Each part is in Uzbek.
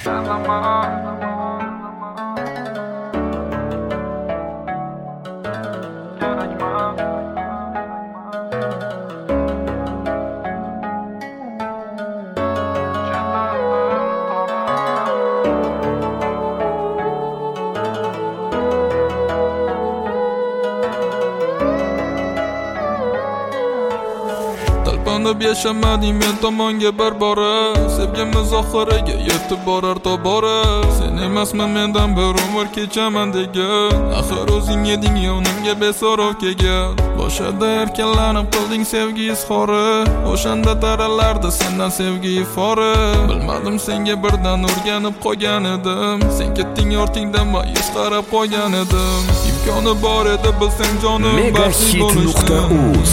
Talpanib yashamading men tomonga bir bora, sevgimiz oxiriga yetib borar tobora. Sen emasman mendan bir umr kechaman degan, axir o'zing eding yonimga beso'rov kelgan. Boshida erkalanib qilding sevgi izhori, o'shanda taralardi sendan sevgi ifori. Bilmadim senga birdan o'rganib qolgan edim, sen ketding ortingdan ma'yus qarab qo'ygan edim. Imkoni bor edi bilsang jonim baxtli bo'lishni.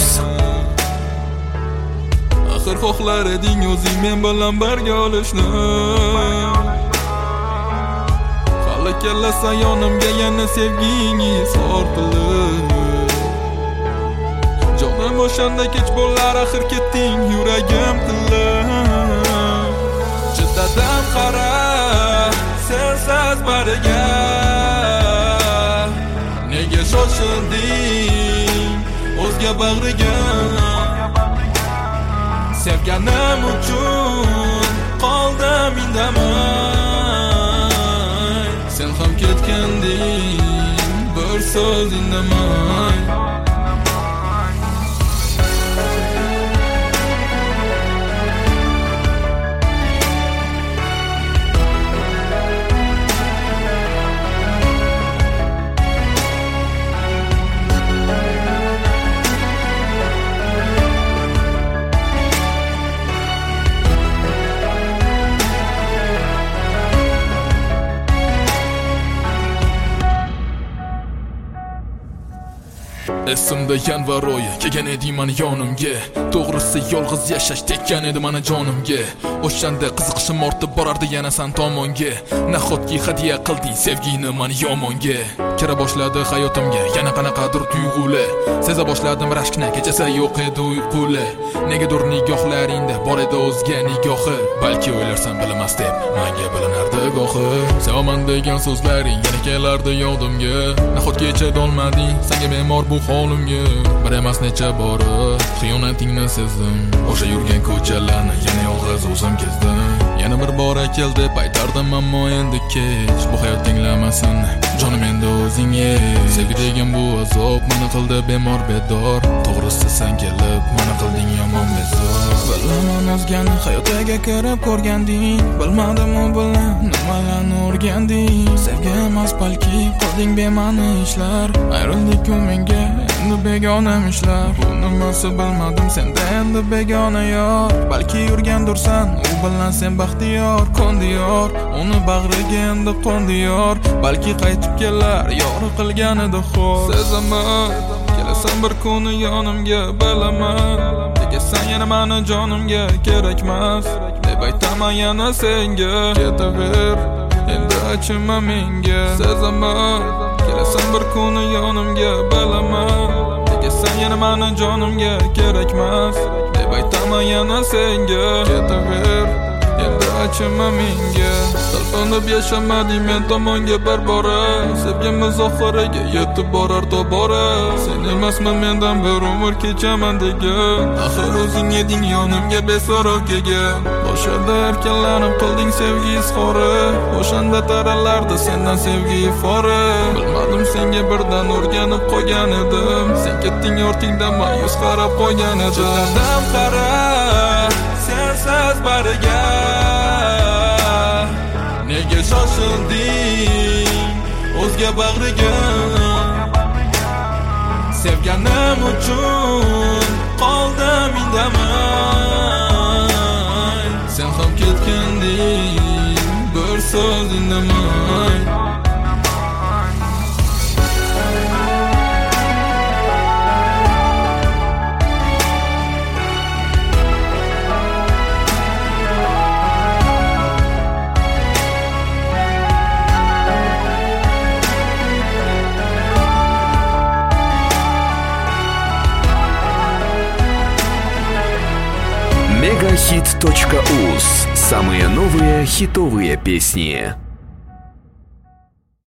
Axir xohlar eding o'zing men bilan birga olishni. Hali kelasan yonimga yana sevging izhor qilib. Jonim o'shanda kech bo'lar axir ketding yuragim tilib. Chiddadan qara sensiz bariga, nega shoshilding o'zga bag'riga? Sevganim uchun qoldim indamay, sen ham ketganding bir so'z indamay. Esimda yanvar oyi kelgan eding mani yonimga, to'g'risi yolg'iz yashash tekkan edi mana jonimga. O'shanda qiziqishim ortib borardi yana san tomonga, nahotki hadya qilding sevgini mani yomonga. Kira boshladi hayotimga yana qanaqadir tuyg'ular, seza boshladim rashkni kechasi yo'q edi uyquli. Negadir nigohlaringda bor edi o'zga nigohi, balki o'ylarsan bilmas deb menga bilinardi gohi. Sevaman degan so'zlaring yana kelardi yodimga, nahotki chidolmading senga memor bu holimga. Bir emas necha bora xiyonatingni sezdim, o'sha yurgan ko'chalarni yana yolg'iz o'zim kezdim. Yana bir bora keldi paytardim ammo endi kech, bu hayot tinglamasin jonim endi o'zingga. Sevgi degan bu azob meni qildi bemor bedor, to'g'risi sen kelib meni qilding yomon bezor. Bilaman o'zgani hayotiga kirib ko'rganding, bilmadim u bilan nimalarni o'rganding. Sevgi emas balki qilding bema'ni ishlar, ayrildik-ku menga endi begona ishlar. Bu nimasi bilmadim senda endi begona yor, balki yurgandursan u bilan sen baxtiyor. Kondiyor uni bag'riga endi qo'ndiyor, balki qaytib kelar yori qilgan edi xo'p. Sezaman kelasan bir kuni yonimga, bilaman tegasan yana mani jonimga. Kerakmas deb aytaman yana senga, ketaver endi achinma menga. Sezaman kelasan bir kuni yonimga, bilaman tegasan yana mani jonimga. Kerakmas deb aytaman yana senga, ketaver endi achinma menga. Talpanib yashamading men tomonga bir bora, sevgimiz oxiriga yetib borar tobora. Sen emasman mendan bir umr kechaman degan, axir o'zing eding yonimga beso'rov kelgan. Boshida erkalanib qilding sevgi izhori, o'shanda taralardi sendan sevgi ifori. Bilmadim senga birdan o'rganib qolgan edim, sen ketding ortingdan ma'yus qarab qo'ygan edim. Chiddadan qara sensiz bariga, nega shoshilding o'zga bag'riga? Sevganim uchun qoldim indamay, sen ham ketganding bir so'z indamay. Megahit.uz Самые новые хитовые песни.